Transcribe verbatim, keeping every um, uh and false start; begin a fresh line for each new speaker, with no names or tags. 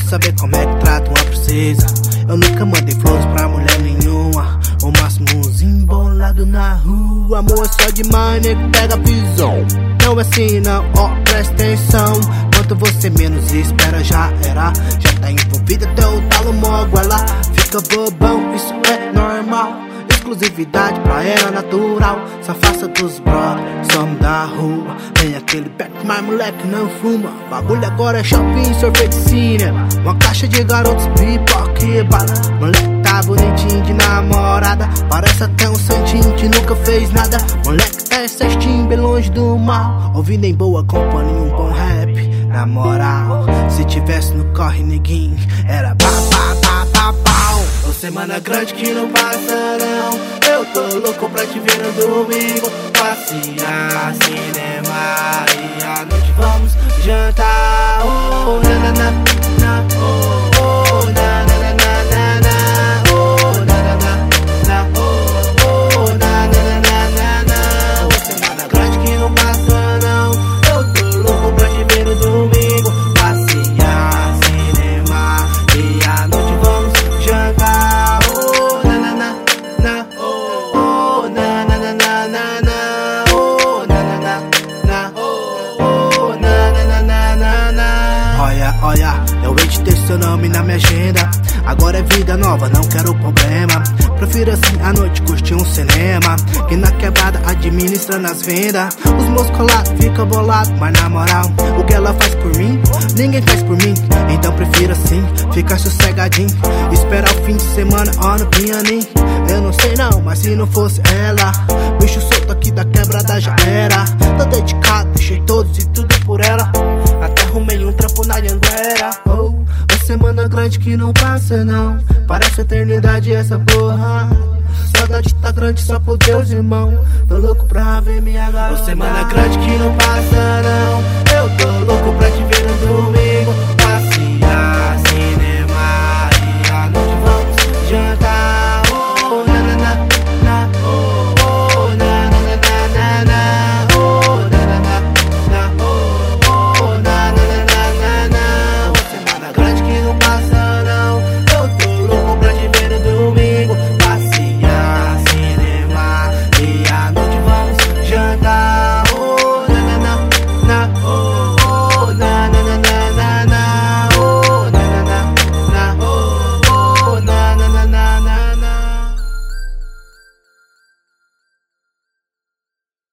saber como é que trata uma princesa. Eu nunca mandei flores pra mulher nenhuma. O máximo uns embolado na rua. Amor é só demais, nego pega pisão. Não é assim não, ó, oh, presta atenção. Quanto você menos espera já era. Já tá envolvido até o talo mogo. Ela fica bobão, isso é normal. Exclusividade pra ela natural. Só faça dos brothers, somos da rua. Tem aquele back, mas moleque não fuma. Bagulho agora é shopping, sorvete, cinema. Uma caixa de garotos, pipoca e bala. Moleque tá bonitinho de namorada. Parece até um santinho que nunca fez nada. Moleque é cestinho, bem longe do mal. Ouvindo em boa companhia um bom rap. Na moral, se tivesse no corre neguinho, era pá, pá, pá, pá, pau. Ô semana grande que não passa não. Eu tô louco pra te ver no domingo. Passear, cinema e à noite vamos jantar. Oh, na na na na, oh, oh, na na na na na, oh, na na na na, oh, oh, na na na na na. Ô semana grande que não passa não. Eu tô louco pra te ver no domingo. Passear, cinema e à noite vamos jantar. Oh, na na na na, oh, na na na na na, oh, na na na na, oh, na na na na na. Olha, olha, eu hei de ter seu nome na minha agenda. Agora é vida nova, não quero problema. Prefiro assim à noite curtir um cinema. Que na quebrada administra nas vendas. Os meus colados ficam bolados, mas na moral, o que ela faz por mim, ninguém faz por mim. Então prefiro assim, ficar sossegadinho. Esperar o fim de semana, ó no pianinho. Eu não sei não, mas se não fosse ela, bicho solto aqui da quebrada já era. Tô dedicado, deixei todos e tudo por ela. Até arrumei um trampo na Anhanguera. Oh, uma semana grande que não passa não. Parece eternidade essa porra. Saudade tá grande só por Deus, irmão. Tô louco pra ver minha garota. Uma semana grande que não passa